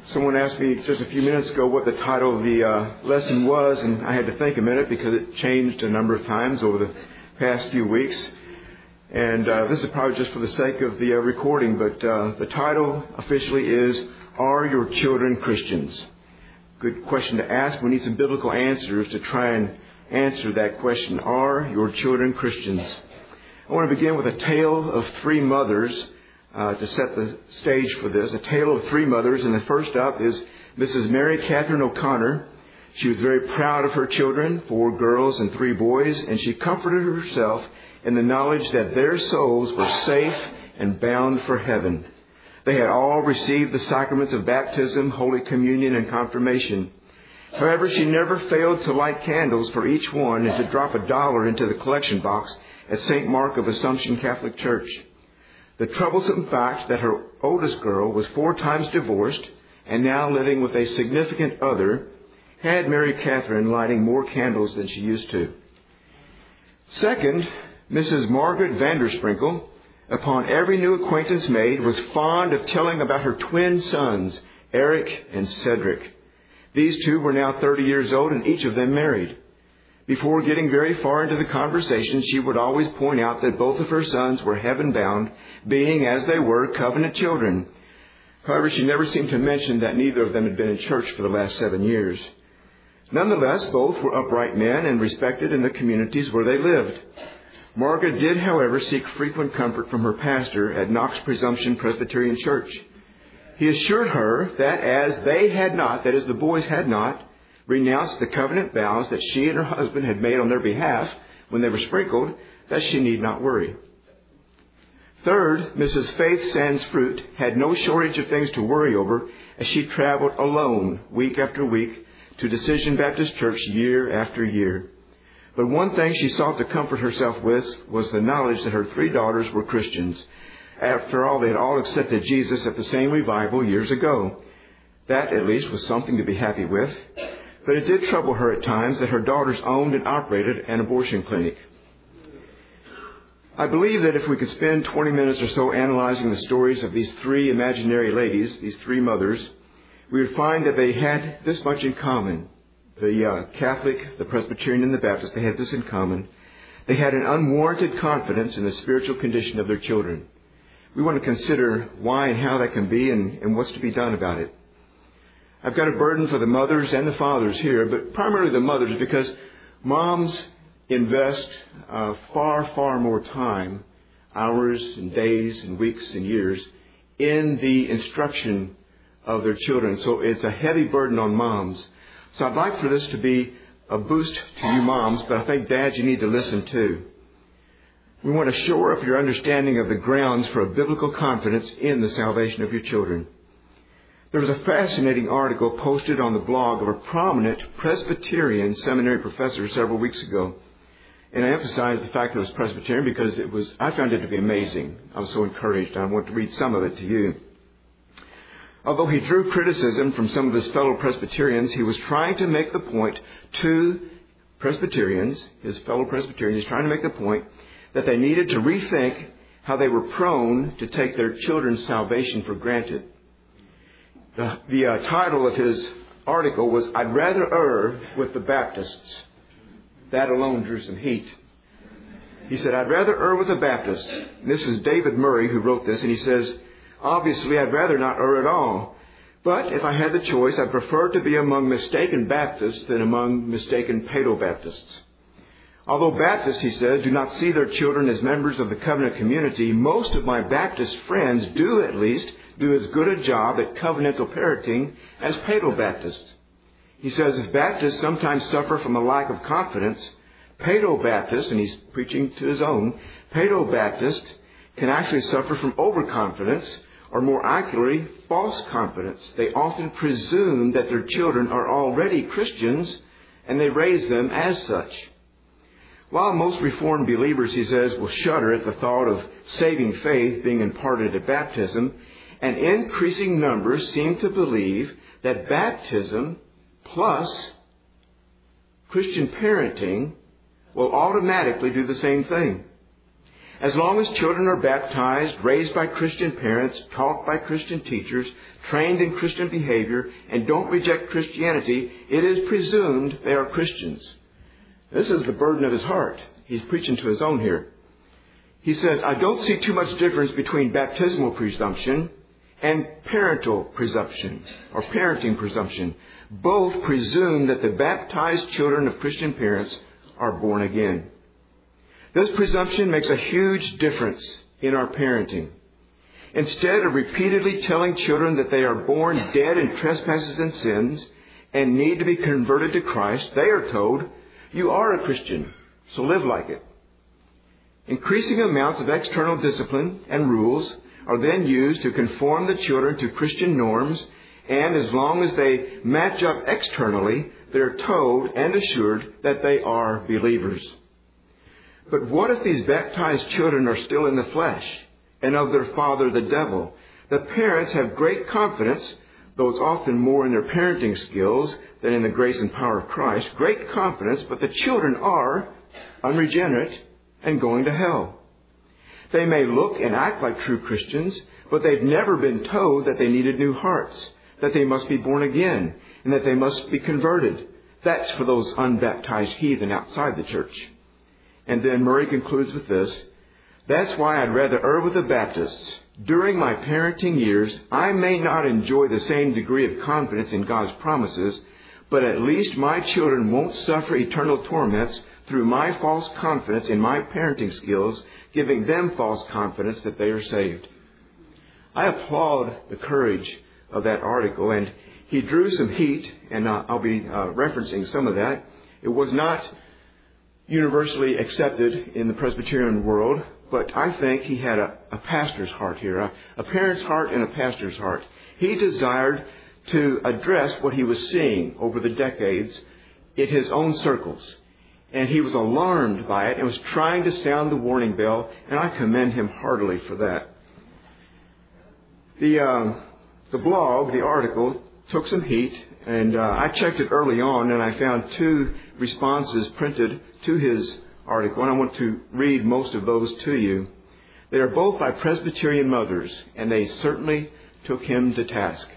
Someone asked me just a few minutes ago what the title of the lesson was, and I had to think a minute because it changed a number of times over the past few weeks. And this is probably just for the sake of the recording, but the title officially is, Are Your Children Christians? Good question to ask. We need some biblical answers to try and answer that question. Are your children Christians? I want to begin with a tale of three mothers to set the stage for this. A tale of three mothers, and the first up is Mrs. Mary Catherine O'Connor. She was very proud of her children, 4 girls and 3 boys, and she comforted herself in the knowledge that their souls were safe and bound for heaven. They had all received the sacraments of baptism, Holy Communion, and confirmation. However, she never failed to light candles for each one and to drop $1 into the collection box at St. Mark of Assumption Catholic Church. The troublesome fact that her oldest girl was 4 times divorced and now living with a significant other had Mary Catherine lighting more candles than she used to. Second, Mrs. Margaret Vandersprinkle, upon every new acquaintance made, was fond of telling about her twin sons, Eric and Cedric. These 2 were now 30 years old and each of them married. Before getting very far into the conversation, she would always point out that both of her sons were heaven-bound, being, as they were, covenant children. However, she never seemed to mention that neither of them had been in church for the last 7 years. Nonetheless, both were upright men and respected in the communities where they lived. Margaret did, however, seek frequent comfort from her pastor at Knox Presumption Presbyterian Church. He assured her that as they had not, that is, the boys had not, renounced the covenant vows that she and her husband had made on their behalf when they were sprinkled, that she need not worry. Third, Mrs. Faith Sands Fruit had no shortage of things to worry over as she traveled alone week after week to Decision Baptist Church year after year. But one thing she sought to comfort herself with was the knowledge that her 3 daughters were Christians. After all, they had all accepted Jesus at the same revival years ago. That, at least, was something to be happy with. But it did trouble her at times that her daughters owned and operated an abortion clinic. I believe that if we could spend 20 minutes or so analyzing the stories of these 3 imaginary ladies, these 3 mothers, we would find that they had this much in common. The Catholic, the Presbyterian, and the Baptist, they had this in common. They had an unwarranted confidence in the spiritual condition of their children. We want to consider why and how that can be and what's to be done about it. I've got a burden for the mothers and the fathers here, but primarily the mothers, because moms invest far, far more time, hours and days and weeks and years, in the instruction of their children. So it's a heavy burden on moms. So I'd like for this to be a boost to you moms, but I think dads, you need to listen too. We want to shore up your understanding of the grounds for a biblical confidence in the salvation of your children. There was a fascinating article posted on the blog of a prominent Presbyterian seminary professor several weeks ago. And I emphasize the fact that it was Presbyterian because I found it to be amazing. I was so encouraged. I want to read some of it to you. Although he drew criticism from some of his fellow Presbyterians, he was trying to make the point to Presbyterians, his fellow Presbyterians, he's trying to make the point that they needed to rethink how they were prone to take their children's salvation for granted. The title of his article was, I'd rather err with the Baptists. That alone drew some heat. He said, I'd rather err with the Baptists. This is David Murray who wrote this, and he says, obviously, I'd rather not err at all. But if I had the choice, I'd prefer to be among mistaken Baptists than among mistaken Paedo-Baptists. Although Baptists, he says, do not see their children as members of the covenant community, most of my Baptist friends do at least do as good a job at covenantal parenting as Paedo-Baptists. He says if Baptists sometimes suffer from a lack of confidence, Paedo-Baptists, and he's preaching to his own, Paedo-Baptists can actually suffer from overconfidence, or more accurately, false confidence. They often presume that their children are already Christians, and they raise them as such. While most Reformed believers, he says, will shudder at the thought of saving faith being imparted at baptism, an increasing number seem to believe that baptism plus Christian parenting will automatically do the same thing. As long as children are baptized, raised by Christian parents, taught by Christian teachers, trained in Christian behavior, and don't reject Christianity, it is presumed they are Christians. This is the burden of his heart. He's preaching to his own here. He says, I don't see too much difference between baptismal presumption and parental presumption, or parenting presumption. Both presume that the baptized children of Christian parents are born again. This presumption makes a huge difference in our parenting. Instead of repeatedly telling children that they are born dead in trespasses and sins and need to be converted to Christ, they are told, you are a Christian, so live like it. Increasing amounts of external discipline and rules are then used to conform the children to Christian norms, and as long as they match up externally, they are told and assured that they are believers. But what if these baptized children are still in the flesh and of their father the devil? The parents have great confidence, though it's often more in their parenting skills than in the grace and power of Christ, great confidence, but the children are unregenerate and going to hell. They may look and act like true Christians, but they've never been told that they needed new hearts, that they must be born again, and that they must be converted. That's for those unbaptized heathen outside the church. And then Murray concludes with this, that's why I'd rather err with the Baptists. During my parenting years, I may not enjoy the same degree of confidence in God's promises, but at least my children won't suffer eternal torments through my false confidence in my parenting skills, giving them false confidence that they are saved. I applaud the courage of that article, and he drew some heat, and I'll be referencing some of that. It was not universally accepted in the Presbyterian world, but I think he had a pastor's heart here, a parent's heart and a pastor's heart. He desired to address what he was seeing over the decades in his own circles. And he was alarmed by it and was trying to sound the warning bell, and I commend him heartily for that. The blog, the article, took some heat, and I checked it early on, and I found 2 responses printed to his article, and I want to read most of those to you. They are both by Presbyterian mothers, and they certainly took him to task.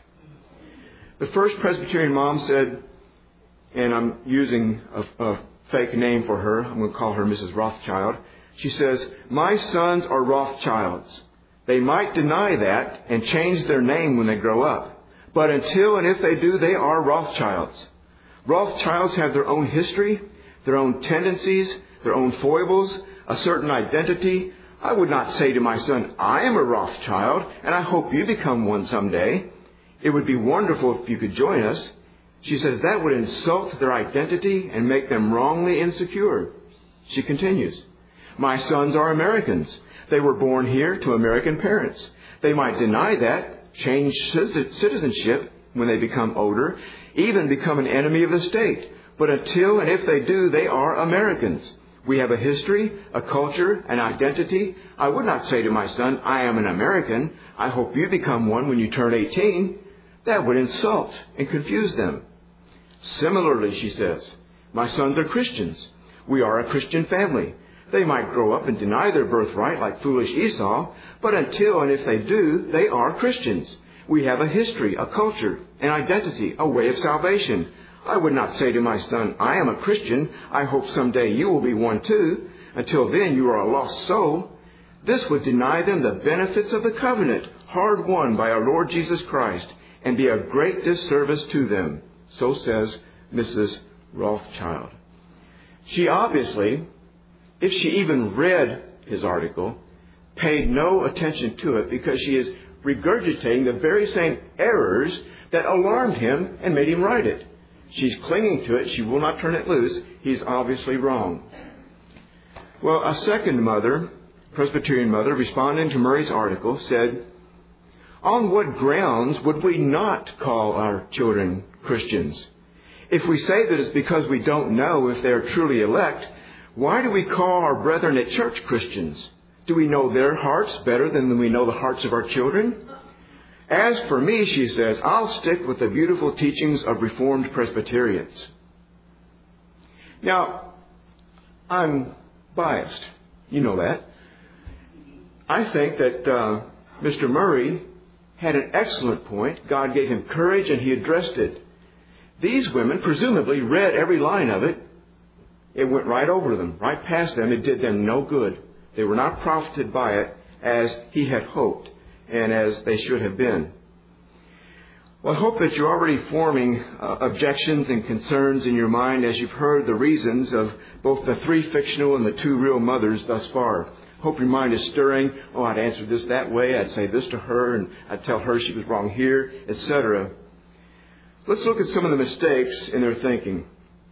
The first Presbyterian mom said, and I'm using a fake name for her, I'm going to call her Mrs. Rothschild. She says, my sons are Rothschilds. They might deny that and change their name when they grow up. But until and if they do, they are Rothschilds. Rothschilds have their own history, their own tendencies, their own foibles, a certain identity. I would not say to my son, I am a Rothschild, and I hope you become one someday. It would be wonderful if you could join us. She says that would insult their identity and make them wrongly insecure. She continues, my sons are Americans. They were born here to American parents. They might deny that, change citizenship when they become older, even become an enemy of the state. But until and if they do, they are Americans. We have a history, a culture, an identity. I would not say to my son, I am an American. I hope you become one when you turn 18. That would insult and confuse them. Similarly, she says, my sons are Christians. We are a Christian family. They might grow up and deny their birthright like foolish Esau, but until and if they do, they are Christians. We have a history, a culture, an identity, a way of salvation. I would not say to my son, I am a Christian. I hope someday you will be one too. Until then, you are a lost soul. This would deny them the benefits of the covenant, hard won by our Lord Jesus Christ, and be a great disservice to them. So says Mrs. Rothschild. She obviously, if she even read his article, paid no attention to it because she is regurgitating the very same errors that alarmed him and made him write it. She's clinging to it. She will not turn it loose. He's obviously wrong. Well, a second mother, Presbyterian mother, responding to Murray's article, said, on what grounds would we not call our children Christians? If we say that it's because we don't know if they are truly elect, why do we call our brethren at church Christians? Do we know their hearts better than we know the hearts of our children? As for me, she says, I'll stick with the beautiful teachings of Reformed Presbyterians. Now, I'm biased. You know that. I think that Mr. Murray had an excellent point. God gave him courage and he addressed it. These women presumably read every line of it. It went right over them, right past them. It did them no good. They were not profited by it as he had hoped and as they should have been. Well, I hope that you're already forming objections and concerns in your mind as you've heard the reasons of both the 3 fictional and the 2 real mothers thus far. Hope your mind is stirring. Oh, I'd answer this that way. I'd say this to her, and I'd tell her she was wrong here, etc. Let's look at some of the mistakes in their thinking.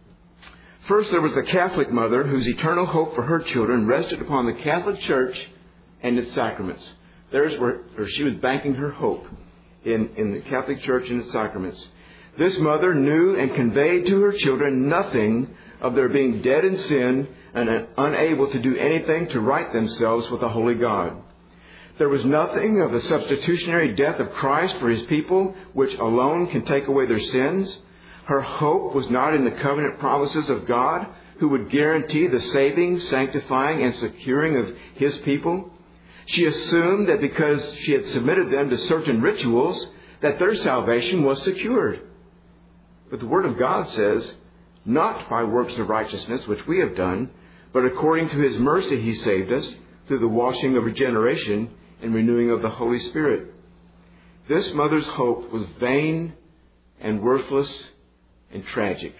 First, there was the Catholic mother whose eternal hope for her children rested upon the Catholic Church and its sacraments. There's where she was banking her hope in the Catholic Church and its sacraments. This mother knew and conveyed to her children nothing of their being dead in sin and unable to do anything to right themselves with the Holy God. There was nothing of the substitutionary death of Christ for His people, which alone can take away their sins. Her hope was not in the covenant promises of God, who would guarantee the saving, sanctifying, and securing of His people. She assumed that because she had submitted them to certain rituals, that their salvation was secured. But the Word of God says, not by works of righteousness which we have done, but according to His mercy He saved us, through the washing of regeneration and renewing of the Holy Spirit. This mother's hope was vain and worthless and tragic.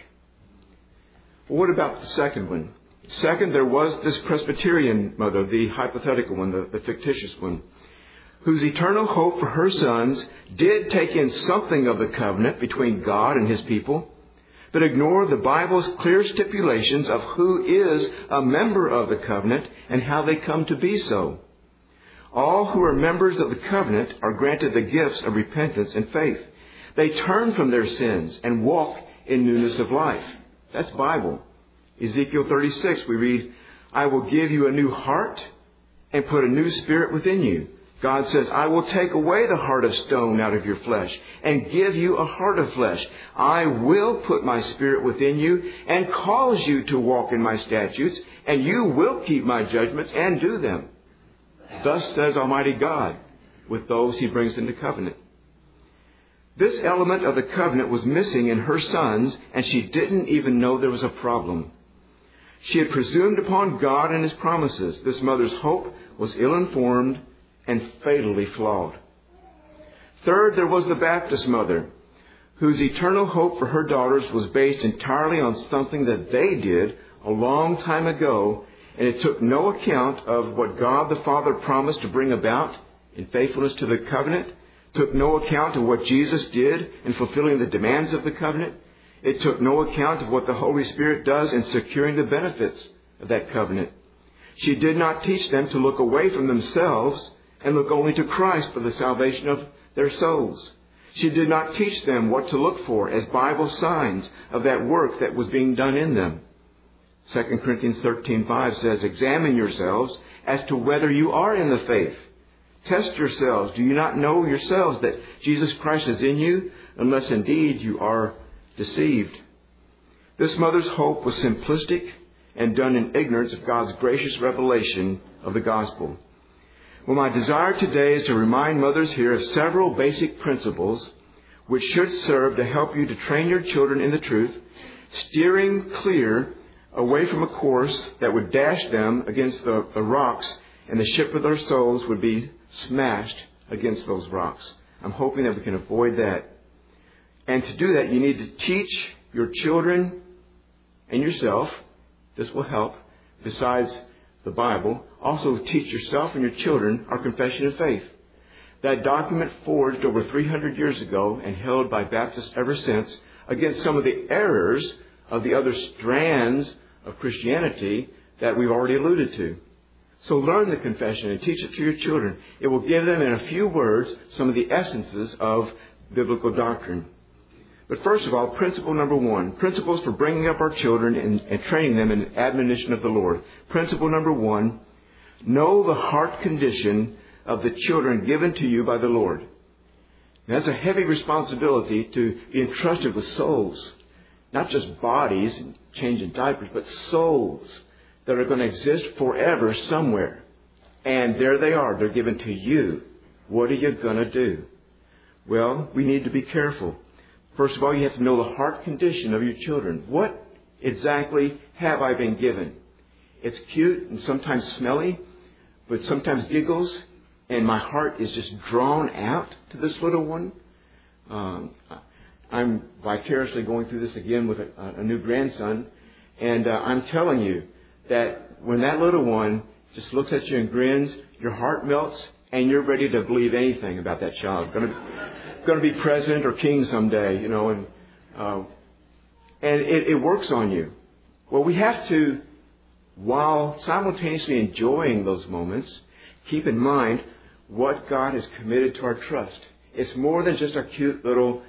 Well, what about the second one? Second, there was this Presbyterian mother, the hypothetical one, the fictitious one, whose eternal hope for her sons did take in something of the covenant between God and His people, but ignored the Bible's clear stipulations of who is a member of the covenant and how they come to be so. All who are members of the covenant are granted the gifts of repentance and faith. They turn from their sins and walk in newness of life. That's Bible. Ezekiel 36, we read, I will give you a new heart and put a new spirit within you. God says, I will take away the heart of stone out of your flesh and give you a heart of flesh. I will put my spirit within you and cause you to walk in my statutes, and you will keep my judgments and do them. Thus says Almighty God with those He brings into covenant. This element of the covenant was missing in her sons, and she didn't even know there was a problem. She had presumed upon God and His promises. This mother's hope was ill-informed and fatally flawed. Third, there was the Baptist mother, whose eternal hope for her daughters was based entirely on something that they did a long time ago, and it took no account of what God the Father promised to bring about in faithfulness to the covenant, took no account of what Jesus did in fulfilling the demands of the covenant. It took no account of what the Holy Spirit does in securing the benefits of that covenant. She did not teach them to look away from themselves and look only to Christ for the salvation of their souls. She did not teach them what to look for as Bible signs of that work that was being done in them. 2 Corinthians 13:5 says, examine yourselves as to whether you are in the faith. Test yourselves. Do you not know yourselves that Jesus Christ is in you, unless indeed you are deceived? This mother's hope was simplistic and done in ignorance of God's gracious revelation of the gospel. Well, my desire today is to remind mothers here of several basic principles which should serve to help you to train your children in the truth, steering clear away from a course that would dash them against the rocks, and the ship of their souls would be smashed against those rocks. I'm hoping that we can avoid that. And to do that, you need to teach your children and yourself. This will help. Besides the Bible, also teach yourself and your children our confession of faith. That document forged over 300 years ago and held by Baptists ever since against some of the errors of the other strands of Christianity that we've already alluded to. So learn the confession and teach it to your children. It will give them in a few words some of the essences of biblical doctrine. But first of all, principle number 1, principles for bringing up our children and training them in admonition of the Lord. Principle number 1, know the heart condition of the children given to you by the Lord. Now, that's a heavy responsibility to be entrusted with souls. Not just bodies and changing diapers, but souls that are going to exist forever somewhere. And there they are. They're given to you. What are you going to do? Well, we need to be careful. First of all, you have to know the heart condition of your children. What exactly have I been given? It's cute and sometimes smelly, but sometimes giggles, and my heart is just drawn out to this little one. I'm vicariously going through this again with a new grandson, and I'm telling you that when that little one just looks at you and grins, your heart melts, and you're ready to believe anything about that child. Going to be president or king someday, you know, and it works on you. Well, we have to, while simultaneously enjoying those moments, keep in mind what God has committed to our trust. It's more than just a cute little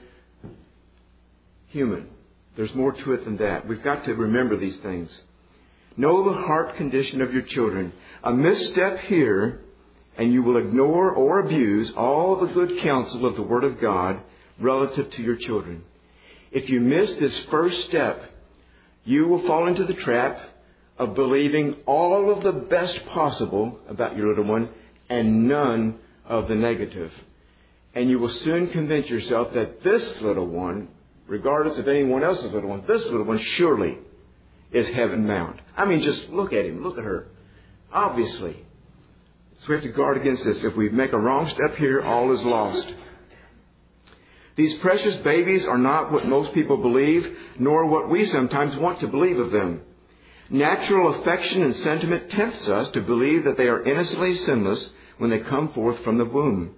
human. There's more to it than that. We've got to remember these things. Know the heart condition of your children. A misstep here, and you will ignore or abuse all the good counsel of the Word of God relative to your children. If you miss this first step, you will fall into the trap of believing all of the best possible about your little one and none of the negative. And you will soon convince yourself that this little one, regardless of anyone else's little one, this little one surely is heaven-bound. I mean, just look at him. Look at her. Obviously. So we have to guard against this. If we make a wrong step here, all is lost. These precious babies are not what most people believe, nor what we sometimes want to believe of them. Natural affection and sentiment tempts us to believe that they are innocently sinless when they come forth from the womb.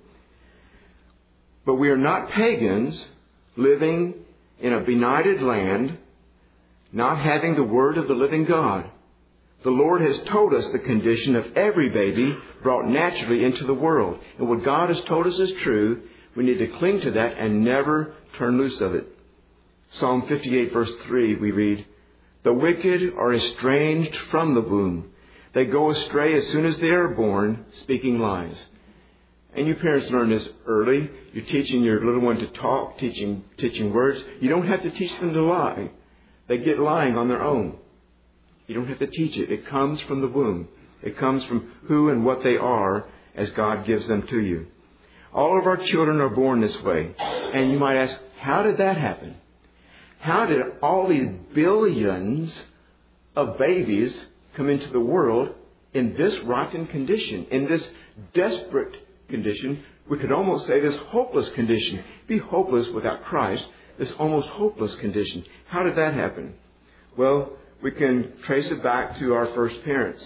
But we are not pagans living in a benighted land, not having the Word of the living God. The Lord has told us the condition of every baby brought naturally into the world. And what God has told us is true. We need to cling to that and never turn loose of it. Psalm 58 verse 3 we read, "The wicked are estranged from the womb. They go astray as soon as they are born, speaking lies." And you parents learn this early. You're teaching your little one to talk, teaching words. You don't have to teach them to lie. They get lying on their own. You don't have to teach it. It comes from the womb. It comes from who and what they are as God gives them to you. All of our children are born this way. And you might ask, how did that happen? How did all these billions of babies come into the world in this rotten condition, in this desperate condition? We could almost say this hopeless condition. Be hopeless without Christ. This almost hopeless condition. How did that happen? Well, we can trace it back to our first parents.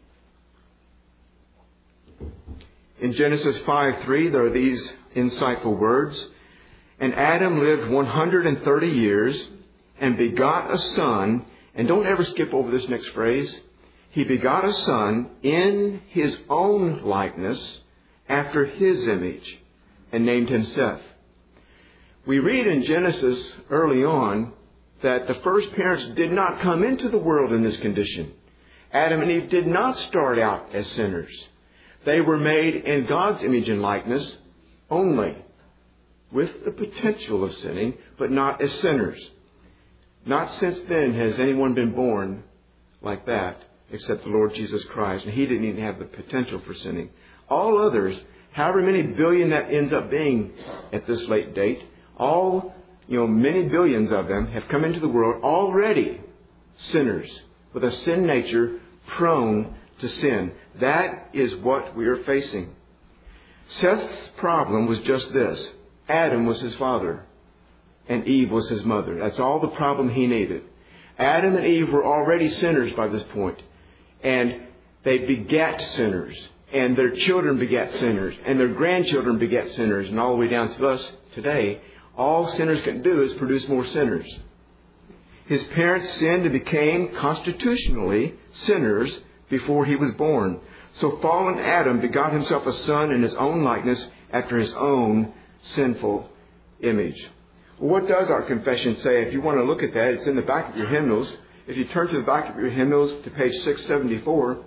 In Genesis 5:3, there are these insightful words. "And Adam lived 130 years and begot a son." And don't ever skip over this next phrase. "He begot a son in his own likeness, after his image, and named him Seth." We read in Genesis early on that the first parents did not come into the world in this condition. Adam and Eve did not start out as sinners. They were made in God's image and likeness only, with the potential of sinning, but not as sinners. Not since then has anyone been born like that, except the Lord Jesus Christ. And He didn't even have the potential for sinning. All others, however many billion that ends up being at this late date, many billions of them have come into the world already sinners, with a sin nature prone to sin. That is what we are facing. Seth's problem was just this. Adam was his father, and Eve was his mother. That's all the problem he needed. Adam and Eve were already sinners by this point, and they begat sinners, and their children begat sinners, and their grandchildren begat sinners, and all the way down to us today. All sinners can do is produce more sinners. His parents sinned and became constitutionally sinners before he was born. So fallen Adam begot himself a son in his own likeness after his own sinful image. Well, what does our confession say? If you want to look at that, it's in the back of your hymnals. If you turn to the back of your hymnals to page 674,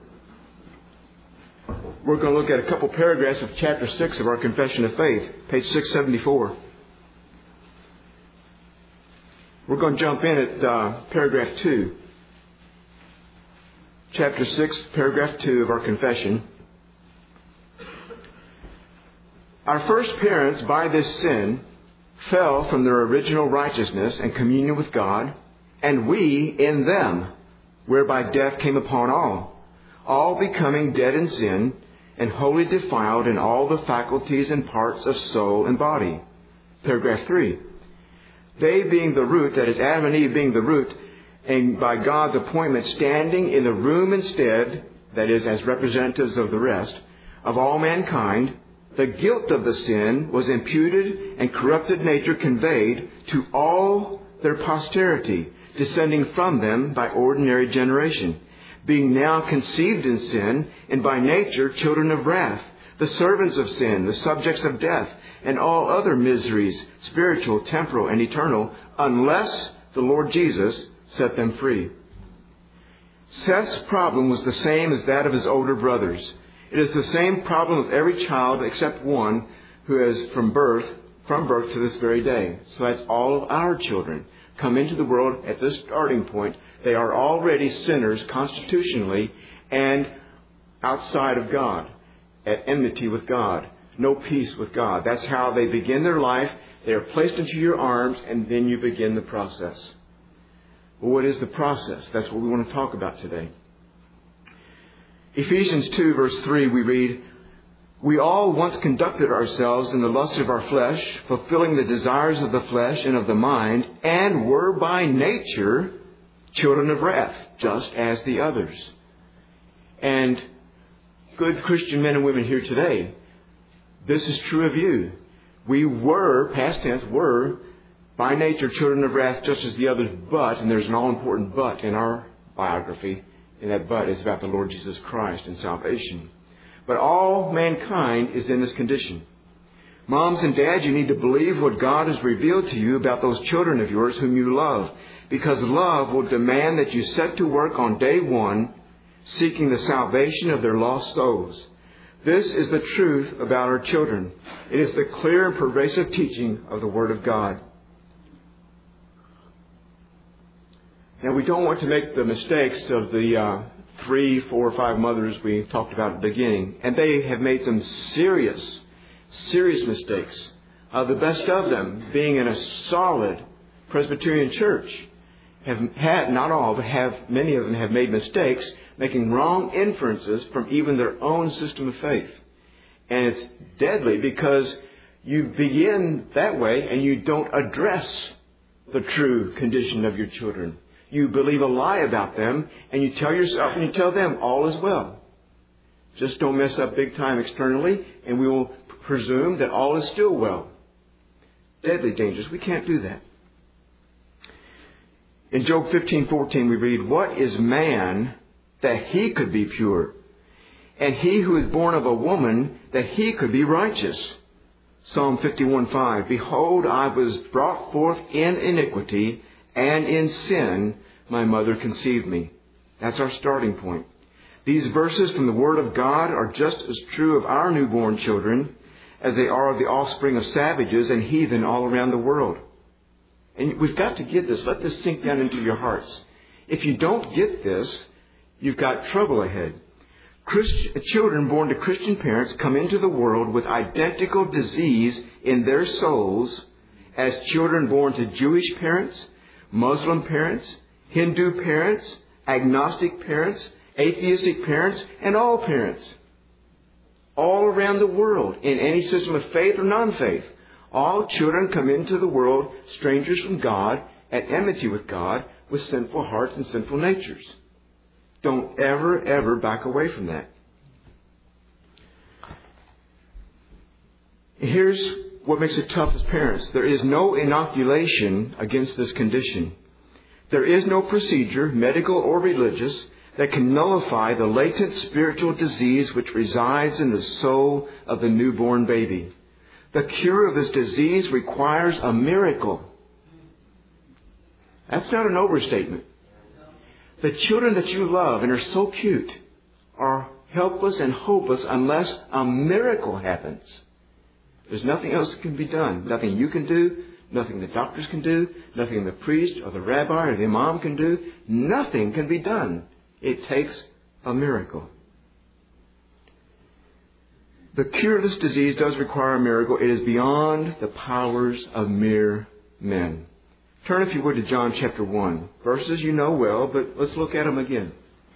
we're going to look at a couple paragraphs of chapter 6 of our Confession of Faith, page 674. We're going to jump in at paragraph 2. Chapter 6, paragraph 2 of our confession. Our first parents, by this sin, fell from their original righteousness and communion with God, and we in them, whereby death came upon all becoming dead in sin and wholly defiled in all the faculties and parts of soul and body. Paragraph 3. They being the root, that is Adam and Eve being the root, and by God's appointment standing in the room instead, that is as representatives of the rest, of all mankind, the guilt of the sin was imputed and corrupted nature conveyed to all their posterity, descending from them by ordinary generation, being now conceived in sin, and by nature children of wrath, the servants of sin, the subjects of death, and all other miseries, spiritual, temporal, and eternal, unless the Lord Jesus set them free. Seth's problem was the same as that of his older brothers. It is the same problem of every child except one who has from birth to this very day. So that's all of our children come into the world at this starting point. They are already sinners constitutionally and outside of God, at enmity with God, no peace with God. That's how they begin their life. They are placed into your arms, and then you begin the process. Well, what is the process? That's what we want to talk about today. Ephesians 2, verse 3, we read, "We all once conducted ourselves in the lust of our flesh, fulfilling the desires of the flesh and of the mind, and were by nature children of wrath, just as the others." And good Christian men and women here today, this is true of you. We were, past tense, were by nature children of wrath, just as the others, but, and there's an all-important but in our biography, and that but is about the Lord Jesus Christ and salvation. But all mankind is in this condition. Moms and dads, you need to believe what God has revealed to you about those children of yours whom you love, because love will demand that you set to work on day one, seeking the salvation of their lost souls. This is the truth about our children. It is the clear and pervasive teaching of the Word of God. Now, we don't want to make the mistakes of the 3, 4, or 5 mothers we talked about at the beginning. And they have made some serious mistakes. The best of them being in a solid Presbyterian church. Have had, not all, but many of them have made mistakes, making wrong inferences from even their own system of faith. And it's deadly because you begin that way and you don't address the true condition of your children. You believe a lie about them, and you tell yourself and you tell them all is well. Just don't mess up big time externally, and we will presume that all is still well. Deadly dangerous. We can't do that. In Job 15:14 we read, "What is man that he could be pure? And he who is born of a woman that he could be righteous?" Psalm 51:5, "Behold, I was brought forth in iniquity, and in sin my mother conceived me." That's our starting point. These verses from the Word of God are just as true of our newborn children as they are of the offspring of savages and heathen all around the world. And we've got to get this. Let this sink down into your hearts. If you don't get this, you've got trouble ahead. Children born to Christian parents come into the world with identical disease in their souls as children born to Jewish parents, Muslim parents, Hindu parents, agnostic parents, atheistic parents, and all parents. All around the world, in any system of faith or non-faith. All children come into the world strangers from God, at enmity with God, with sinful hearts and sinful natures. Don't ever back away from that. Here's what makes it tough as parents. There is no inoculation against this condition. There is no procedure, medical or religious, that can nullify the latent spiritual disease which resides in the soul of the newborn baby. The cure of this disease requires a miracle. That's not an overstatement. The children that you love and are so cute are helpless and hopeless unless a miracle happens. There's nothing else that can be done. Nothing you can do. Nothing the doctors can do. Nothing the priest or the rabbi or the imam can do. Nothing can be done. It takes a miracle. The cure of this disease does require a miracle. It is beyond the powers of mere men. Turn, if you would, to John chapter 1. Verses you know well, but let's look at them again.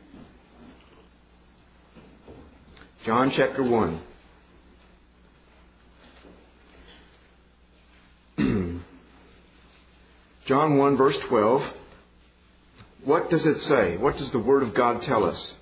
John chapter 1. John 1 verse 12. What does it say? What does the Word of God tell us?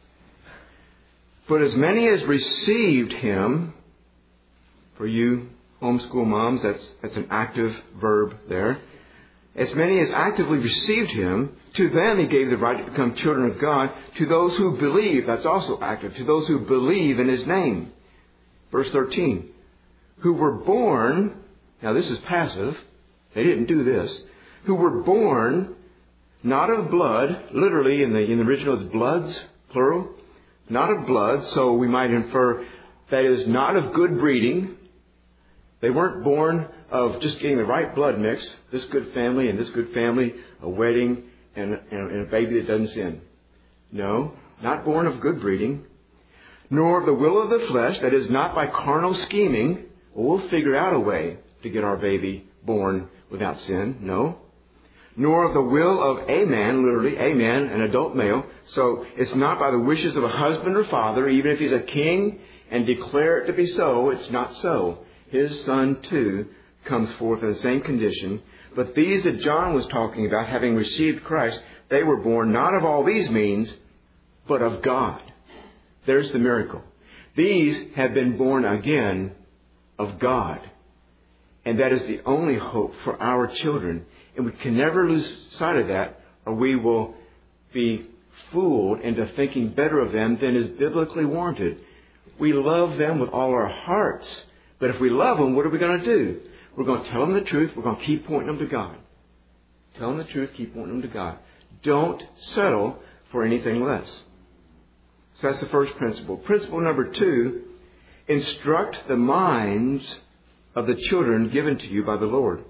But as many as received Him, for you homeschool moms, that's an active verb there. As many as actively received Him, to them He gave the right to become children of God, to those who believe, that's also active, to those who believe in His name. Verse 13. Who were born, now this is passive, they didn't do this, who were born not of blood, literally in the original it's bloods, plural, not of blood, so we might infer that is not of good breeding. They weren't born of just getting the right blood mix, this good family and this good family, a wedding and a baby that doesn't sin. No, not born of good breeding, nor of the will of the flesh, that is not by carnal scheming. Well, we'll figure out a way to get our baby born without sin. No. Nor of the will of a man, literally a man, an adult male. So it's not by the wishes of a husband or father, even if he's a king and declare it to be so, it's not so. His son too comes forth in the same condition. But these that John was talking about, having received Christ, they were born not of all these means, but of God. There's the miracle. These have been born again of God. And that is the only hope for our children. And we can never lose sight of that, or we will be fooled into thinking better of them than is biblically warranted. We love them with all our hearts. But if we love them, what are we going to do? We're going to tell them the truth. We're going to keep pointing them to God. Tell them the truth. Keep pointing them to God. Don't settle for anything less. So that's the first principle. Principle number 2, instruct the minds of the children given to you by the Lord.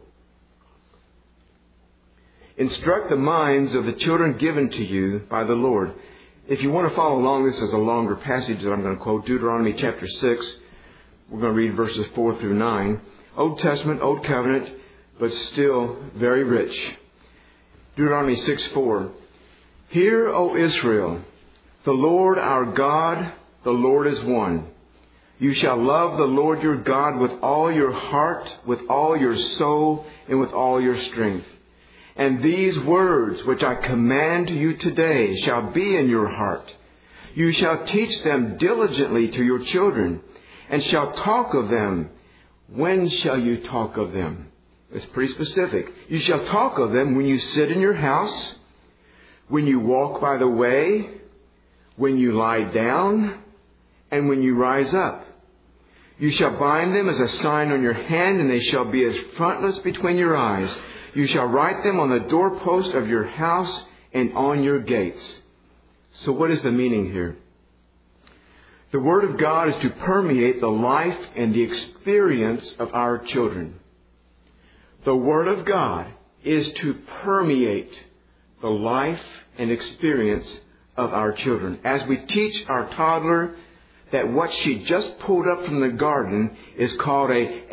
Instruct the minds of the children given to you by the Lord. If you want to follow along, this is a longer passage that I'm going to quote. Deuteronomy chapter 6. We're going to read verses 4 through 9. Old Testament, Old Covenant, but still very rich. Deuteronomy 6:4. Hear, O Israel, the Lord our God, the Lord is one. You shall love the Lord your God with all your heart, with all your soul, and with all your strength. And these words which I command to you today shall be in your heart. You shall teach them diligently to your children, and shall talk of them. When shall you talk of them? It's pretty specific. You shall talk of them when you sit in your house, when you walk by the way, when you lie down, and when you rise up. You shall bind them as a sign on your hand, and they shall be as frontlets between your eyes. You shall write them on the doorpost of your house and on your gates. So what is the meaning here? The Word of God is to permeate the life and the experience of our children. The Word of God is to permeate the life and experience of our children. As we teach our toddler that what she just pulled up from the garden is called a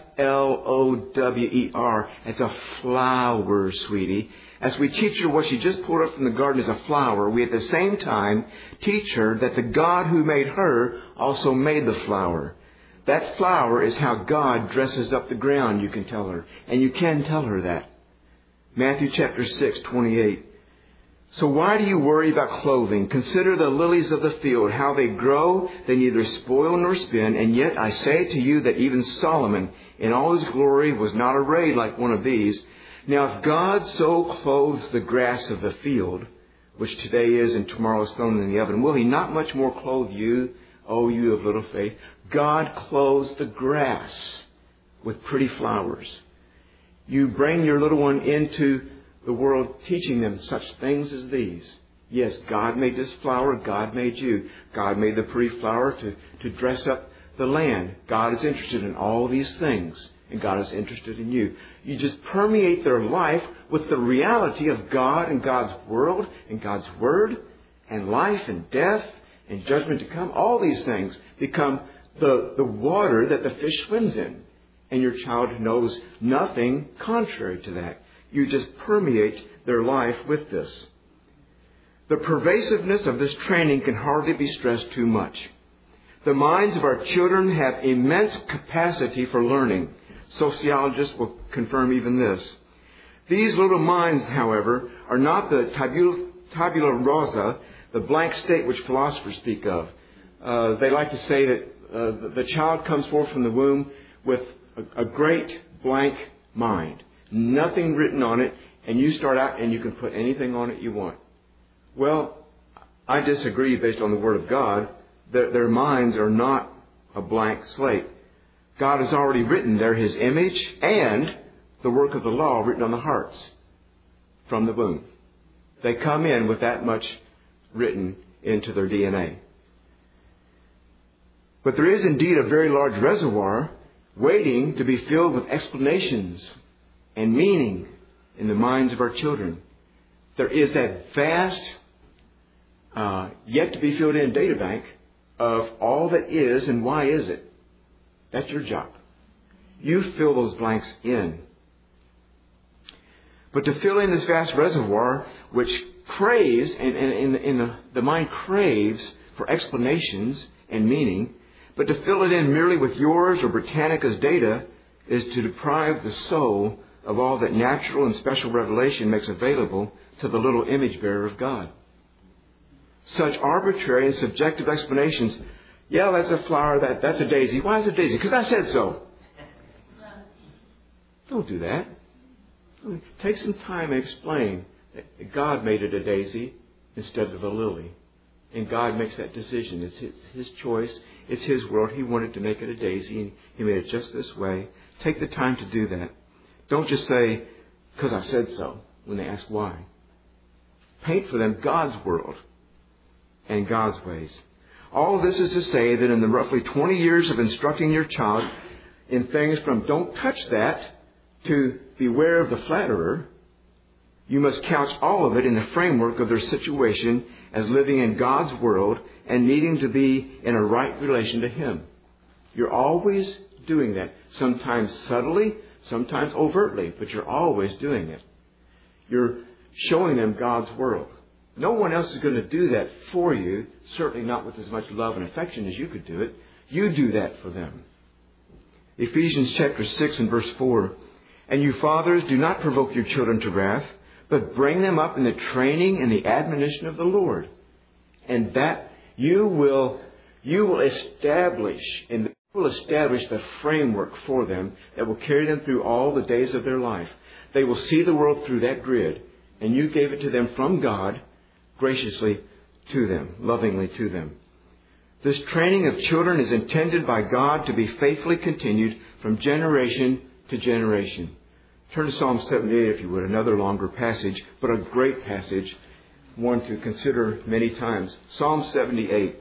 flower. It's a flower, sweetie. As we teach her what she just pulled up from the garden is a flower, we at the same time teach her that the God who made her also made the flower. That flower is how God dresses up the ground, you can tell her. And you can tell her that. Matthew chapter 6:28. So why do you worry about clothing? Consider the lilies of the field, how they grow. They neither spoil nor spin. And yet I say to you that even Solomon in all his glory was not arrayed like one of these. Now if God so clothes the grass of the field, which today is and tomorrow is thrown in the oven, will He not much more clothe you, O you of little faith? God clothes the grass with pretty flowers. You bring your little one into the world teaching them such things as these. Yes, God made this flower. God made you. God made the pretty flower to dress up the land. God is interested in all these things. And God is interested in you. You just permeate their life with the reality of God and God's world and God's Word and life and death and judgment to come. All these things become the water that the fish swims in. And your child knows nothing contrary to that. You just permeate their life with this. The pervasiveness of this training can hardly be stressed too much. The minds of our children have immense capacity for learning. Sociologists will confirm even this. These little minds, however, are not the tabula rasa, the blank state which philosophers speak of. They like to say that the child comes forth from the womb with a great blank mind, nothing written on it, and you start out and you can put anything on it you want. Well, I disagree based on the Word of God. Their minds are not a blank slate. God has already written there His image and the work of the law written on the hearts from the womb. They come in with that much written into their DNA. But there is indeed a very large reservoir waiting to be filled with explanations and meaning in the minds of our children. There is that vast, yet to be filled in data bank of all that is and why is it. That's your job. You fill those blanks in. But to fill in this vast reservoir, which craves, and the mind craves for explanations and meaning, but to fill it in merely with yours or Britannica's data is to deprive the soul of all that natural and special revelation makes available to the little image bearer of God. Such arbitrary and subjective explanations, yeah, that's a flower, that's a daisy. Why is it a daisy? Because I said so. Don't do that. Take some time and explain that God made it a daisy instead of a lily. And God makes that decision. It's His choice. It's His world. He wanted to make it a daisy, and He made it just this way. Take the time to do that. Don't just say, because I said so, when they ask why. Paint for them God's world and God's ways. All of this is to say that in the roughly 20 years of instructing your child in things from don't touch that to beware of the flatterer, you must couch all of it in the framework of their situation as living in God's world and needing to be in a right relation to Him. You're always doing that. Sometimes subtly, sometimes overtly, but you're always doing it. You're showing them God's world. No one else is going to do that for you, certainly not with as much love and affection as you could do it. You do that for them. Ephesians chapter 6 and verse 4. And you fathers, do not provoke your children to wrath, but bring them up in the training and the admonition of the Lord. And that you will establish the framework for them that will carry them through all the days of their life. They will see the world through that grid. And you gave it to them from God, graciously to them, lovingly to them. This training of children is intended by God to be faithfully continued from generation to generation. Turn to Psalm 78, if you would, another longer passage, but a great passage, one to consider many times. Psalm 78.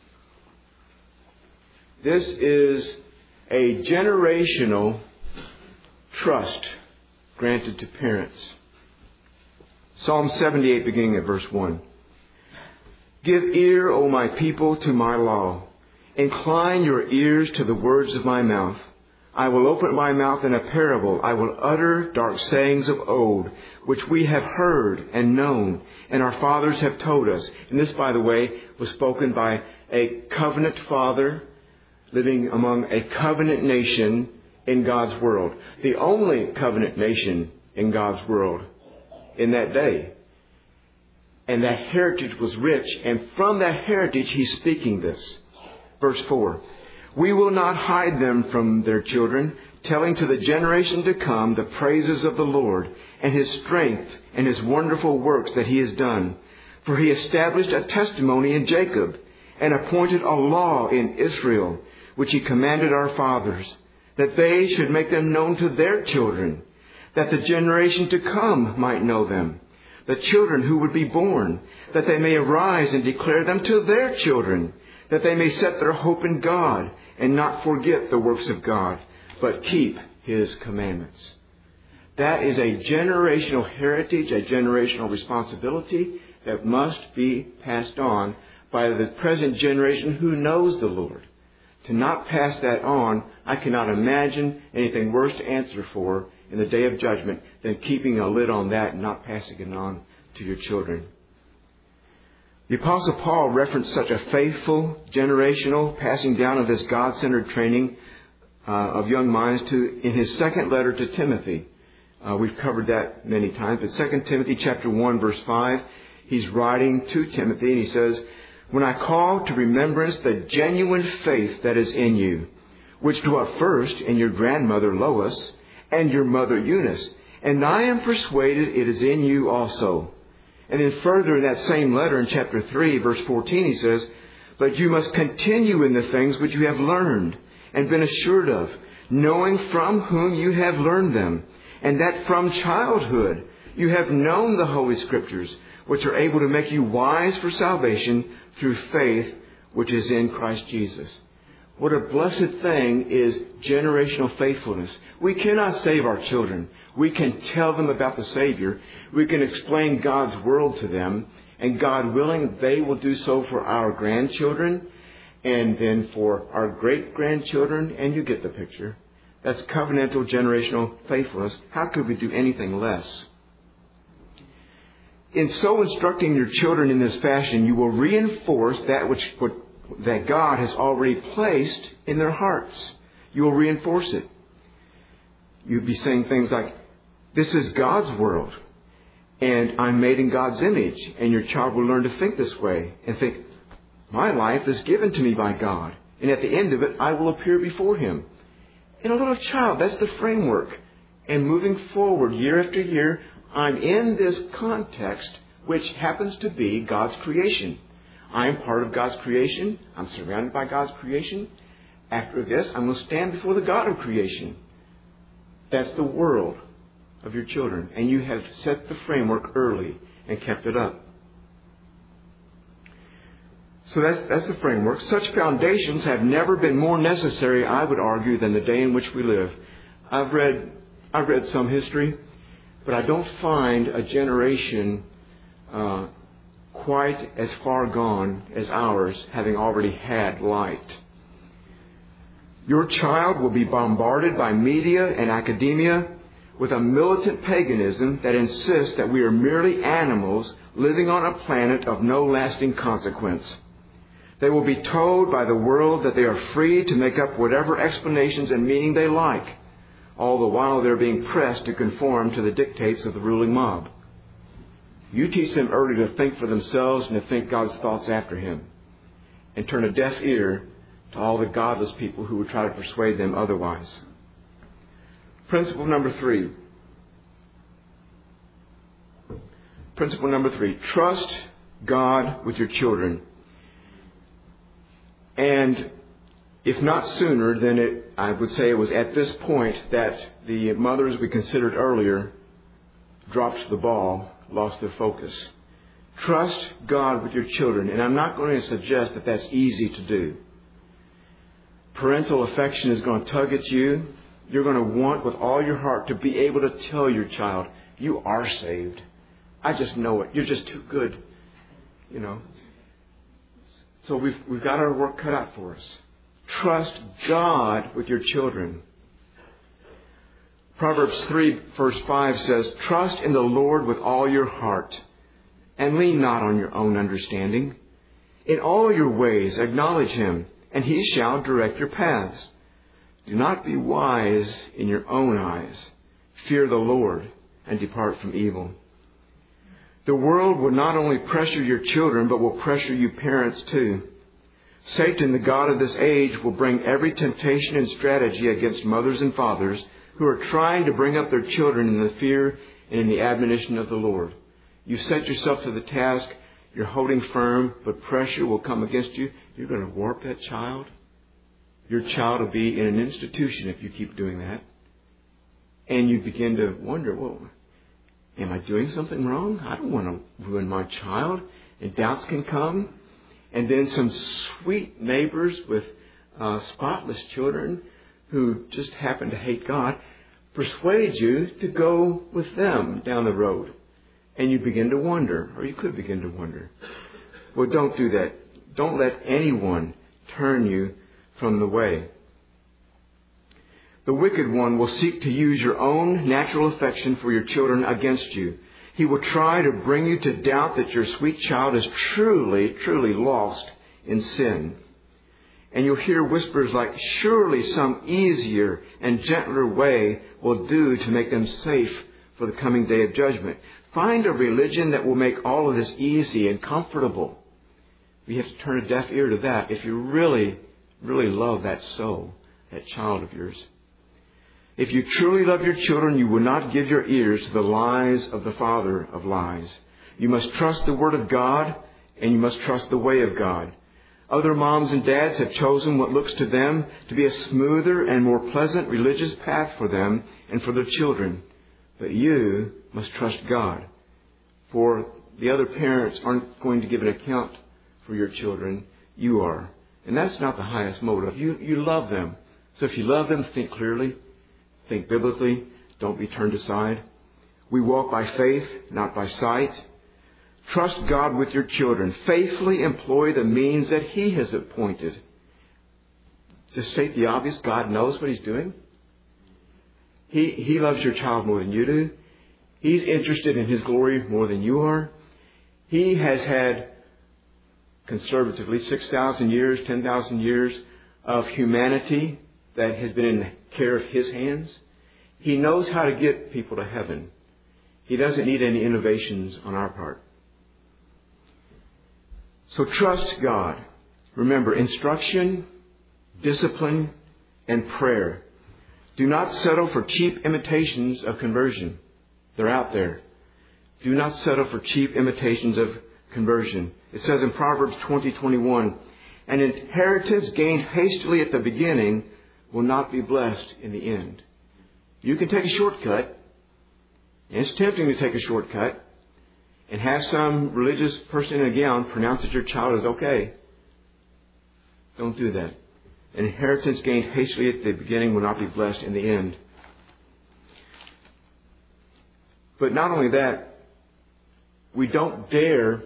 This is a generational trust granted to parents. Psalm 78, beginning at verse 1. Give ear, O my people, to my law. Incline your ears to the words of my mouth. I will open my mouth in a parable. I will utter dark sayings of old, which we have heard and known, and our fathers have told us. And this, by the way, was spoken by a covenant father living among a covenant nation in God's world. The only covenant nation in God's world in that day. And that heritage was rich, and from that heritage He's speaking this. Verse 4. We will not hide them from their children, telling to the generation to come the praises of the Lord and His strength and His wonderful works that He has done. For He established a testimony in Jacob and appointed a law in Israel, which He commanded our fathers, that they should make them known to their children, that the generation to come might know them, the children who would be born, that they may arise and declare them to their children, that they may set their hope in God and not forget the works of God, but keep His commandments. That is a generational heritage, a generational responsibility that must be passed on by the present generation who knows the Lord. To not pass that on, I cannot imagine anything worse to answer for in the day of judgment than keeping a lid on that and not passing it on to your children. The Apostle Paul referenced such a faithful, generational passing down of this God-centered training of young minds in his second letter to Timothy. We've covered that many times. But 2 Timothy chapter 1, verse 5, he's writing to Timothy and he says, "When I call to remembrance the genuine faith that is in you, which dwelt first in your grandmother Lois and your mother Eunice, and I am persuaded it is in you also." And then further in that same letter in chapter 3, verse 14, he says, "But you must continue in the things which you have learned and been assured of, knowing from whom you have learned them, and that from childhood you have known the Holy Scriptures, which are able to make you wise for salvation through faith which is in Christ Jesus." What a blessed thing is generational faithfulness. We cannot save our children. We can tell them about the Savior. We can explain God's world to them. And God willing, they will do so for our grandchildren and then for our great-grandchildren. And you get the picture. That's covenantal generational faithfulness. How could we do anything less? In so instructing your children in this fashion, you will reinforce that God has already placed in their hearts. You will reinforce it. You'll be saying things like, "This is God's world, and I'm made in God's image." And your child will learn to think this way and think, "My life is given to me by God, and at the end of it, I will appear before Him." In a little child, that's the framework. And moving forward year after year, I'm in this context, which happens to be God's creation. I am part of God's creation. I'm surrounded by God's creation. After this, I'm going to stand before the God of creation. That's the world of your children. And you have set the framework early and kept it up. So that's the framework. Such foundations have never been more necessary, I would argue, than the day in which we live. I've read some history, but I don't find a generation quite as far gone as ours, having already had light. Your child will be bombarded by media and academia with a militant paganism that insists that we are merely animals living on a planet of no lasting consequence. They will be told by the world that they are free to make up whatever explanations and meaning they like, all the while they're being pressed to conform to the dictates of the ruling mob. You teach them early to think for themselves and to think God's thoughts after Him, and turn a deaf ear to all the godless people who would try to persuade them otherwise. Principle number 3. Principle number 3. Trust God with your children. And if not sooner, then I would say it was at this point that the mothers we considered earlier dropped the ball, lost their focus. Trust God with your children. And I'm not going to suggest that that's easy to do. Parental affection is going to tug at you. You're going to want with all your heart to be able to tell your child, "You are saved. I just know it. You're just too good." You know. So we've got our work cut out for us. Trust God with your children. Proverbs 3 verse 5 says, "Trust in the Lord with all your heart, and lean not on your own understanding. In all your ways acknowledge Him, and He shall direct your paths. Do not be wise in your own eyes. Fear the Lord, and depart from evil." The world will not only pressure your children, but will pressure you parents too. Satan, the god of this age, will bring every temptation and strategy against mothers and fathers who are trying to bring up their children in the fear and in the admonition of the Lord. You set yourself to the task, you're holding firm, but pressure will come against you. You're going to warp that child. Your child will be in an institution if you keep doing that. And you begin to wonder, well, am I doing something wrong? I don't want to ruin my child. And doubts can come. And then some sweet neighbors with spotless children who just happen to hate God persuade you to go with them down the road. And you begin to wonder, or you could begin to wonder. Well, don't do that. Don't let anyone turn you from the way. The wicked one will seek to use your own natural affection for your children against you. He will try to bring you to doubt that your sweet child is truly, truly lost in sin. And you'll hear whispers like, surely some easier and gentler way will do to make them safe for the coming day of judgment. Find a religion that will make all of this easy and comfortable. You have to turn a deaf ear to that if you really, really love that soul, that child of yours. If you truly love your children, you will not give your ears to the lies of the father of lies. You must trust the Word of God, and you must trust the way of God. Other moms and dads have chosen what looks to them to be a smoother and more pleasant religious path for them and for their children. But you must trust God. For the other parents aren't going to give an account for your children. You are. And that's not the highest motive. You love them. So if you love them, think clearly. Think biblically. Don't be turned aside. We walk by faith, not by sight. Trust God with your children. Faithfully employ the means that He has appointed. To state the obvious, God knows what He's doing. He loves your child more than you do. He's interested in His glory more than you are. He has had, conservatively, 6,000 years, 10,000 years of humanity that has been in the care of His hands. He knows how to get people to heaven. He doesn't need any innovations on our part. So trust God. Remember, instruction, discipline, and prayer. Do not settle for cheap imitations of conversion. They're out there. Do not settle for cheap imitations of conversion. It says in Proverbs 20:21, an inheritance gained hastily at the beginning will not be blessed in the end. You can take a shortcut. And it's tempting to take a shortcut and have some religious person in a gown pronounce that your child is okay. Don't do that. An inheritance gained hastily at the beginning will not be blessed in the end. But not only that, we don't dare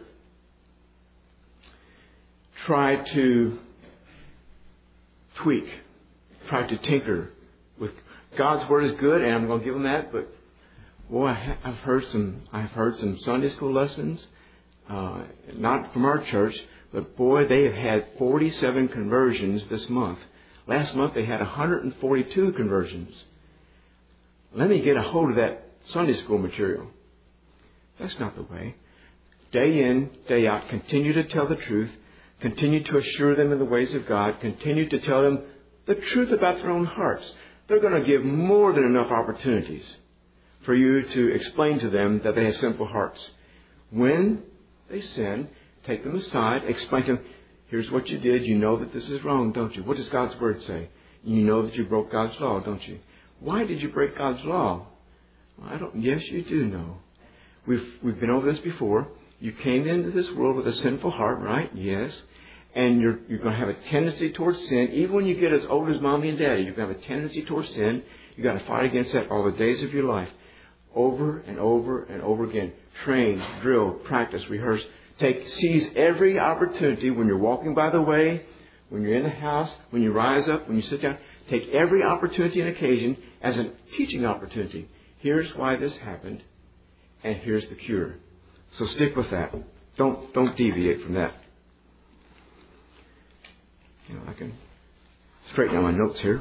try to tweak, try to tinker with God's Word is good, and I'm going to give them that, but boy, I've heard some Sunday school lessons, not from our church, but boy, they have had 47 conversions this month. Last month they had 142 conversions. Let me get a hold of that Sunday school material. That's not the way. Day in, day out, continue to tell the truth. Continue to assure them in the ways of God. Continue to tell them the truth about their own hearts. They're going to give more than enough opportunities for you to explain to them that they have sinful hearts. When they sin, take them aside, explain to them, here's what you did. You know that this is wrong, don't you? What does God's Word say? You know that you broke God's law, don't you? Why did you break God's law? Yes, you do know. We've been over this before. You came into this world with a sinful heart, right? Yes. And you're going to have a tendency towards sin. Even when you get as old as mommy and daddy, you're going to have a tendency towards sin. You've got to fight against that all the days of your life. Over and over and over again. Train, drill, practice, rehearse. Seize every opportunity when you're walking by the way, when you're in the house, when you rise up, when you sit down. Take every opportunity and occasion as a teaching opportunity. Here's why this happened, and here's the cure. So stick with that. Don't deviate from that. I can straighten out my notes here.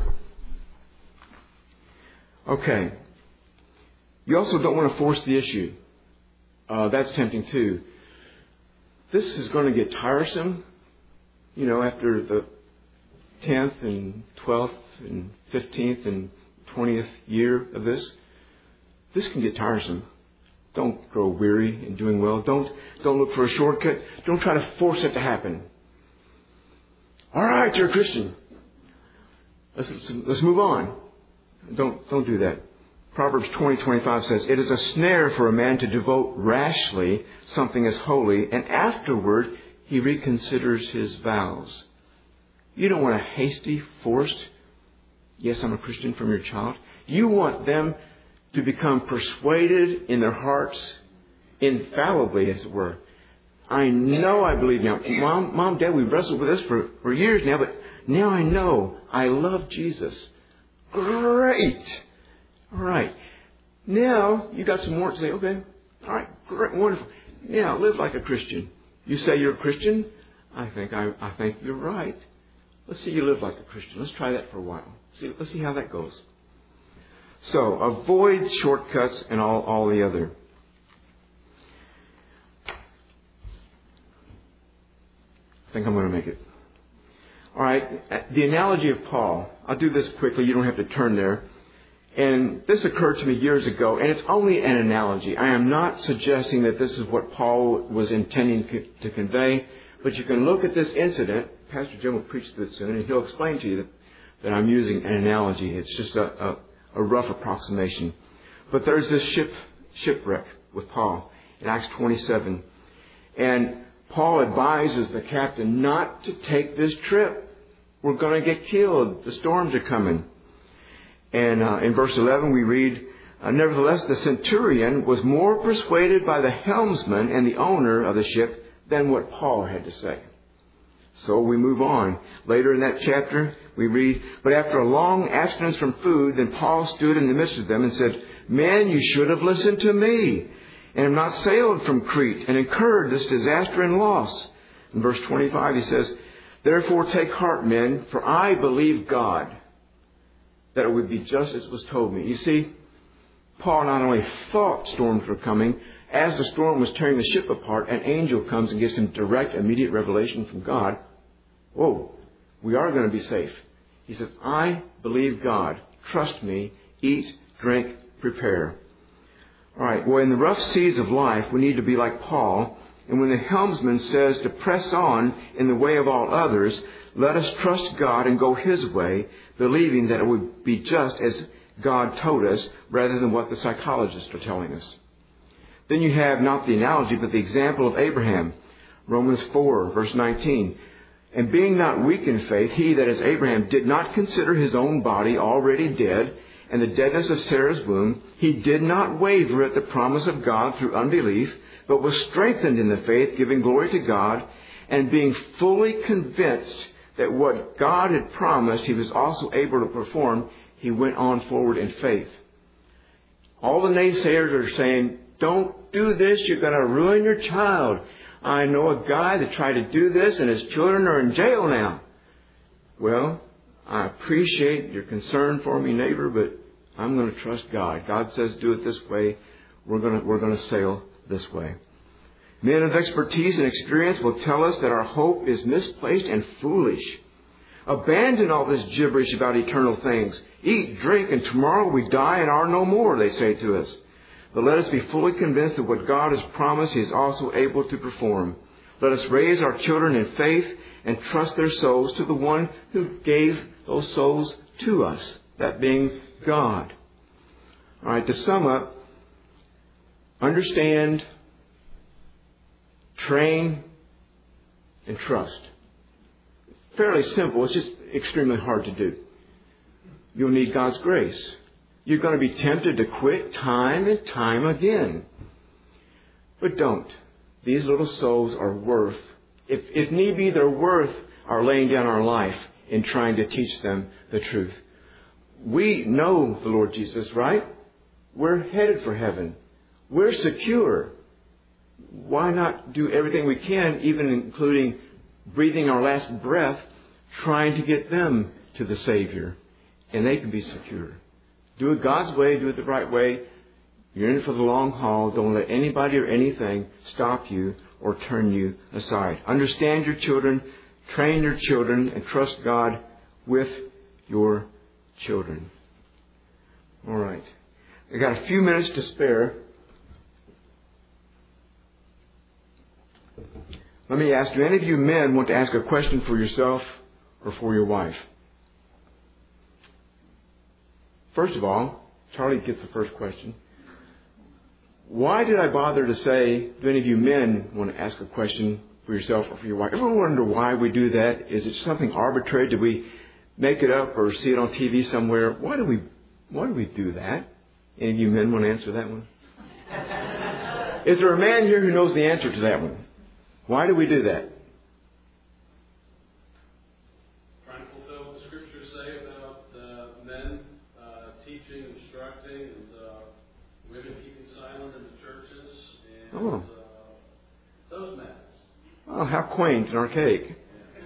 Okay. You also don't want to force the issue. That's tempting too. This is going to get tiresome, after the 10th and 12th and 15th and 20th year of this. This can get tiresome. Don't grow weary in doing well. Don't look for a shortcut. Don't try to force it to happen. All right, you're a Christian. Let's move on. Don't do that. Proverbs 20:25 says, it is a snare for a man to devote rashly something as holy, and afterward he reconsiders his vows. You don't want a hasty, forced, yes, I'm a Christian from your child. You want them to become persuaded in their hearts, infallibly, as it were. I know I believe now. Mom, Dad, we've wrestled with this for years now, but Now I know I love Jesus. Great. All right. Now you got some more to say. Okay. All right. Great. Wonderful. Now live like a Christian. You say you're a Christian? I think you're right. Let's see you live like a Christian. Let's try that for a while. Let's see how that goes. So avoid shortcuts and all the other. I think I'm going to make it. All right. The analogy of Paul. I'll do this quickly. You don't have to turn there. And this occurred to me years ago, and it's only an analogy. I am not suggesting that this is what Paul was intending to convey, but you can look at this incident. Pastor Jim will preach this soon, and he'll explain to you that I'm using an analogy. It's just a rough approximation. But there's this shipwreck with Paul in Acts 27. And Paul advises the captain not to take this trip. We're going to get killed. The storms are coming. And in verse 11 we read, nevertheless, the centurion was more persuaded by the helmsman and the owner of the ship than what Paul had to say. So we move on. Later in that chapter, we read, but after a long abstinence from food, then Paul stood in the midst of them and said, men, you should have listened to me, and have not sailed from Crete and incurred this disaster and loss. In verse 25, he says, therefore take heart, men, for I believe God, that it would be just as was told me. You see, Paul not only thought storms were coming, as the storm was tearing the ship apart, an angel comes and gives him direct, immediate revelation from God. Whoa, we are going to be safe. He says, I believe God. Trust me. Eat, drink, prepare. All right, well, in the rough seas of life, we need to be like Paul. And when the helmsman says to press on in the way of all others, let us trust God and go His way, believing that it would be just as God told us rather than what the psychologists are telling us. Then you have not the analogy, but the example of Abraham. Romans 4, verse 19. And being not weak in faith, he, that is Abraham, did not consider his own body already dead, and the deadness of Sarah's womb. He did not waver at the promise of God through unbelief, but was strengthened in the faith, giving glory to God, and being fully convinced that what God had promised He was also able to perform, he went on forward in faith. All the naysayers are saying, don't do this, you're going to ruin your child. I know a guy that tried to do this and his children are in jail now. Well, I appreciate your concern for me, neighbor, but I'm going to trust God. God says do it this way. We're going to sail this way. Men of expertise and experience will tell us that our hope is misplaced and foolish. Abandon all this gibberish about eternal things. Eat, drink, and tomorrow we die and are no more, they say to us. But let us be fully convinced that what God has promised He is also able to perform. Let us raise our children in faith and trust their souls to the one who gave those souls to us, that being God. All right, to sum up, understand, train, and trust. Fairly simple. It's just extremely hard to do. You'll need God's grace. You're going to be tempted to quit time and time again. But don't. These little souls are worth, if need be, they're worth our laying down our life in trying to teach them the truth. We know the Lord Jesus, right? We're headed for heaven. We're secure. Why not do everything we can, even including breathing our last breath, trying to get them to the Savior, and they can be secure. Do it God's way, do it the right way. You're in it for the long haul. Don't let anybody or anything stop you or turn you aside. Understand your children, train your children, and trust God with your children. All right. I got a few minutes to spare. Let me ask, do any of you men want to ask a question for yourself or for your wife? First of all, Charlie gets the first question. Why did I bother to say, do any of you men want to ask a question for yourself or for your wife? Ever wonder why we do that? Is it something arbitrary? Did we make it up or see it on TV somewhere? Why do we do that? Any of you men want to answer that one? Is there a man here who knows the answer to that one? Why do we do that? Trying to pull Women keeping silent in the churches and Oh. Those matters. Oh, how quaint and archaic.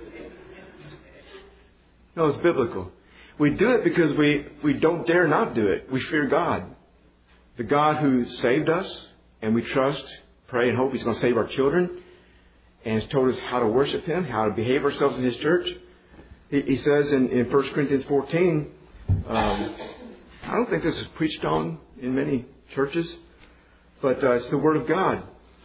No, it's biblical. We do it because we don't dare not do it. We fear God. The God who saved us, and we trust, pray, and hope He's going to save our children, and has told us how to worship Him, how to behave ourselves in His church. He says in 1 Corinthians 14, I don't think this is preached on in many churches, but it's the Word of God.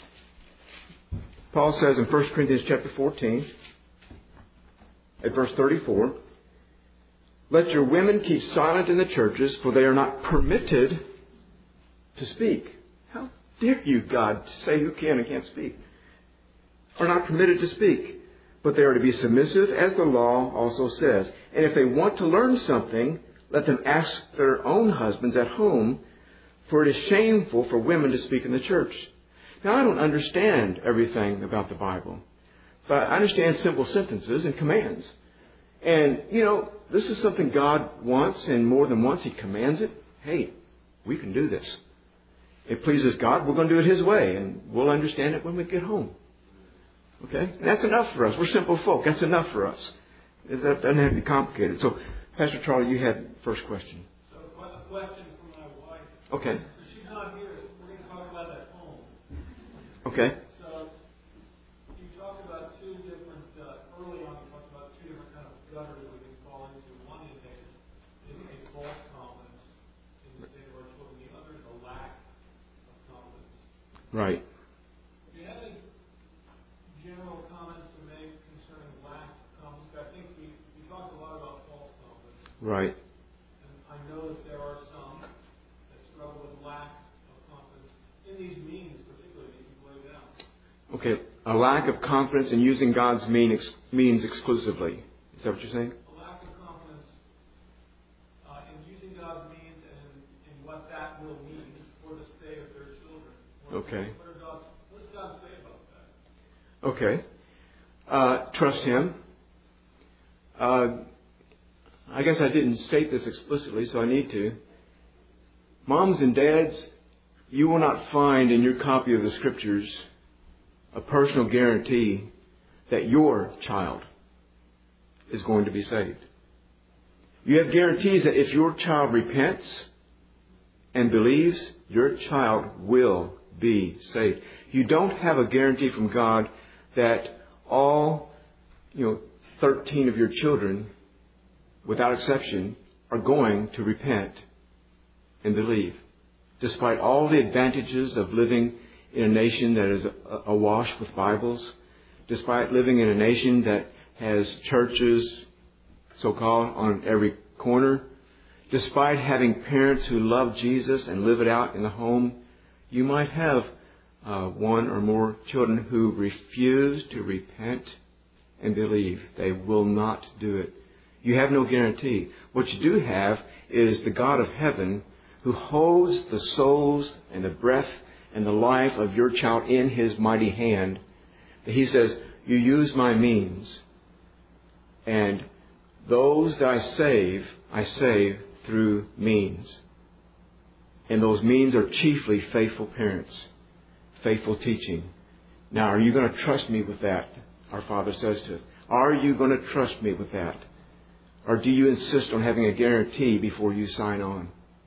Paul says in 1 Corinthians chapter 14, at verse 34, "Let your women keep silent in the churches, for they are not permitted to speak." How dare you, God, say who can and can't speak? Are not permitted to speak, but they are to be submissive, as the law also says. And if they want to learn something, let them ask their own husbands at home, for it is shameful for women to speak in the church. Now, I don't understand everything about the Bible, but I understand simple sentences and commands. And, this is something God wants, and more than once He commands it. Hey, we can do this. It pleases God, we're going to do it His way, and we'll understand it when we get home. Okay? And that's enough for us. We're simple folk. That's enough for us. That doesn't have to be complicated. So, Pastor Charlie, you had the first question. So, a question from my wife. Okay. So she's not here. We're going to talk about that home. Okay. So, you talked about two different, early on you talked about two different kind of gutters we can fall into. One is a false confidence in the state of our children. The other is a lack of confidence. Right. Do you have any general comments to make concerning lack of confidence? I think we talked a lot about false confidence. Right. And I know that there are some that struggle with lack of confidence in these means, particularly that you've laid out. Okay. A lack of confidence in using God's means exclusively. Is that what you're saying? A lack of confidence in using God's means and what that will mean for the state of their children. Okay. What does God say about that? Okay. Trust Him. I guess I didn't state this explicitly, so I need to. Moms and dads, you will not find in your copy of the Scriptures a personal guarantee that your child is going to be saved. You have guarantees that if your child repents and believes, your child will be saved. You don't have a guarantee from God that all, 13 of your children, without exception, are going to repent and believe. Despite all the advantages of living in a nation that is awash with Bibles, despite living in a nation that has churches, so-called, on every corner, despite having parents who love Jesus and live it out in the home, you might have one or more children who refuse to repent and believe. They will not do it. You have no guarantee. What you do have is the God of heaven who holds the souls and the breath and the life of your child in His mighty hand. He says, you use my means, and those that I save through means. And those means are chiefly faithful parents, faithful teaching. Now, are you going to trust me with that? Our Father says to us. Are you going to trust me with that? Or do you insist on having a guarantee before you sign on?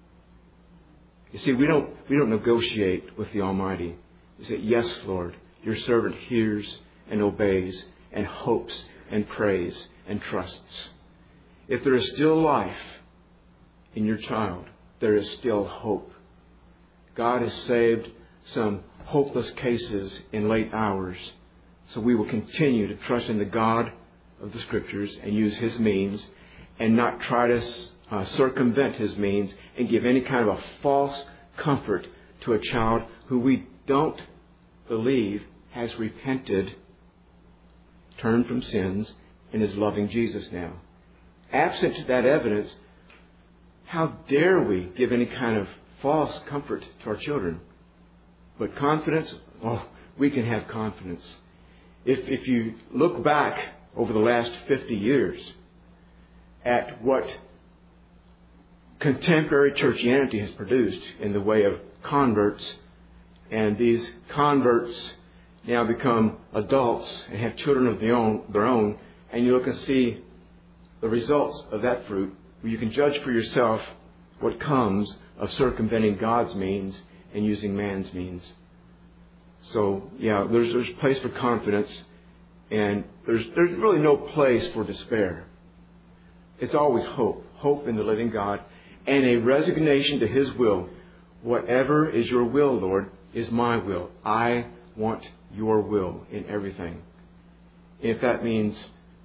You see, we don't negotiate with the Almighty. We say, yes, Lord, your servant hears and obeys and hopes and prays and trusts. If there is still life in your child, there is still hope. God has saved some hopeless cases in late hours. So we will continue to trust in the God of the Scriptures and use His means and not try to circumvent His means and give any kind of a false comfort to a child who we don't believe has repented, turned from sins, and is loving Jesus now. Absent that evidence, how dare we give any kind of false comfort to our children? But confidence, we can have confidence. If you look back over the last 50 years at what contemporary churchianity has produced in the way of converts. And these converts now become adults and have children of their own. And you look and see the results of that fruit. You can judge for yourself what comes of circumventing God's means and using man's means. So, yeah, there's place for confidence, and there's really no place for despair. It's always hope. Hope in the living God and a resignation to His will. Whatever is your will, Lord, is my will. I want your will in everything. If that means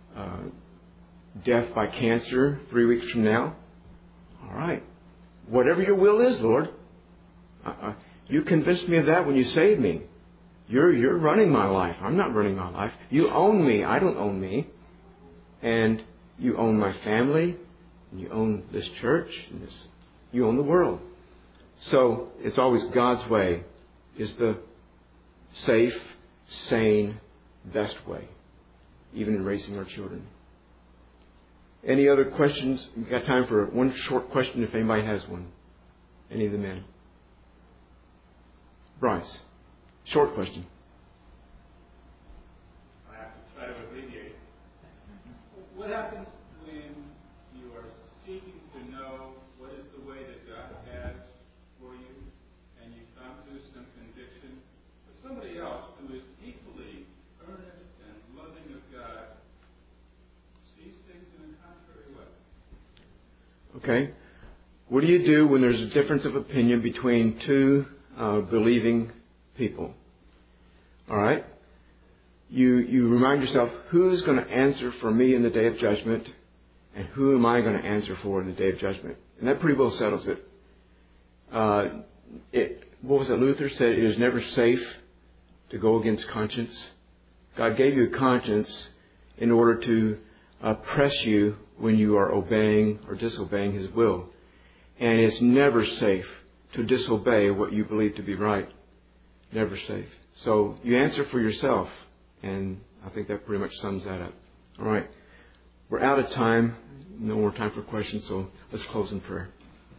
death by cancer 3 weeks from now, all right. Whatever your will is, Lord. You convinced me of that when you saved me. You're running my life. I'm not running my life. You own me. I don't own me. And you own my family. And you own this church. And you own the world. So it's always God's way is the safe, sane, best way, even in raising our children. Any other questions? We've got time for one short question if anybody has one. Any of the men? Bryce, short question. I have to try to abbreviate. What happens when you are seeking to know what is the way that God has for you, and you come to some conviction that somebody else who is equally earnest and loving of God sees things in a contrary way? Okay. What do you do when there's a difference of opinion between two believing people? All right. You remind yourself, who's going to answer for me in the day of judgment, and who am I going to answer for in the day of judgment? And that pretty well settles it. What was it Luther said? It is never safe to go against conscience. God gave you a conscience in order to press you when you are obeying or disobeying His will. And it's never safe to disobey what you believe to be right. Never safe. So you answer for yourself. And I think that pretty much sums that up. All right. We're out of time. No more time for questions, so let's close in prayer.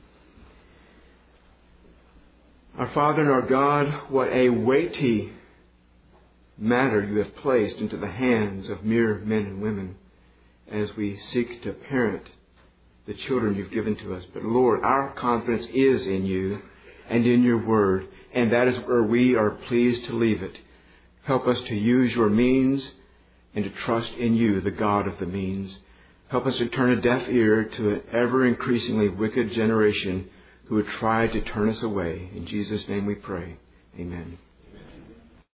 Our Father and our God, what a weighty matter you have placed into the hands of mere men and women as we seek to parent the children you've given to us. But Lord, our confidence is in you and in your word, and that is where we are pleased to leave it. Help us to use your means and to trust in you, the God of the means. Help us to turn a deaf ear to an ever increasingly wicked generation who would try to turn us away. In Jesus' name we pray. Amen.